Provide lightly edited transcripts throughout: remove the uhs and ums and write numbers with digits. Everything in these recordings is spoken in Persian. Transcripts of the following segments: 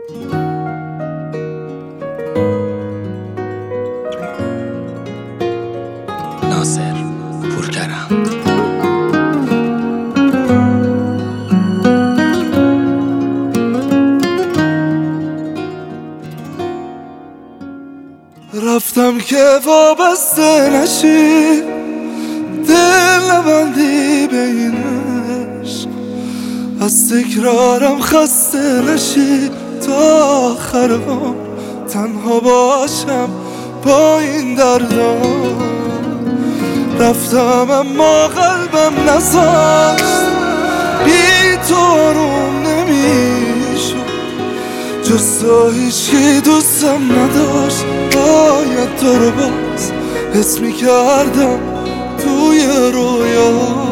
ناصر پورکرم. رفتم که وابسته نشی، دل نبندی به این عشق، از تکرارم خسته نشی، تا آخر عمر تنها باشم با این دردا. رفتم اما قلبم نذاشت، بی تو آروم نمیشد، جز تو هیچی دوستم نداشت. باید تو رو باز حس میکردم توی رویا.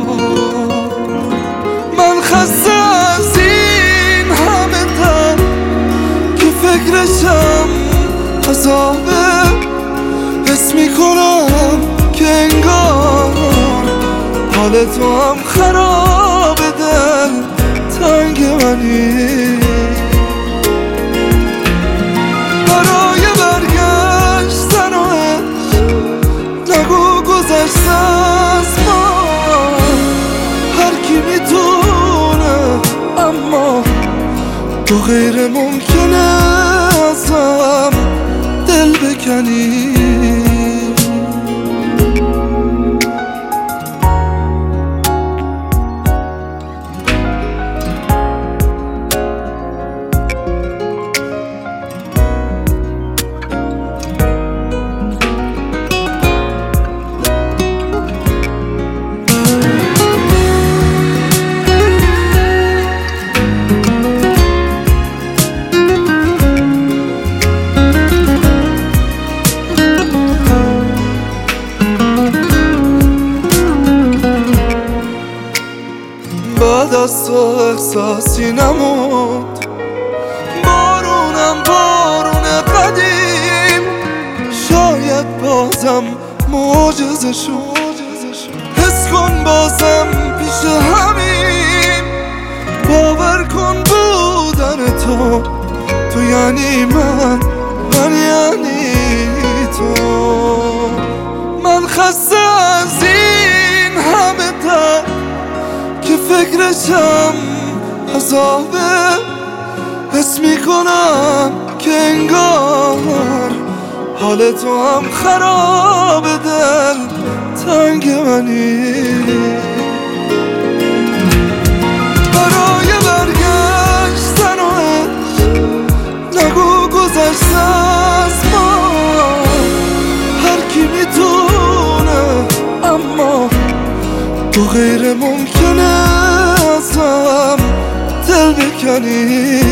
من خسته از این همه دم که فکرشم عذابه، حس میکنم که انگار حال تو هم خراب، دل تنگ منی. برای برگشتن و نگو گذشته از ما، هر کی میتونه، اما تو غیر ممکنه ازم دل بکنی. بعد از تو احساسی نموند، بارونم بارون قدیم، شاید بازم معجزه شد. حس کن بازم پیش همین، باور کن بودن تو یعنی من یعنی تو. من خسته از این همه درد که فکرشم عذابه، حس میکنم که انگار حال تو هم خراب، دل تنگ منی. برای برگشتن و نگو گذشته از ما، هر کی میتونه، اما تو غیر ممکنه ازم دل بکنی.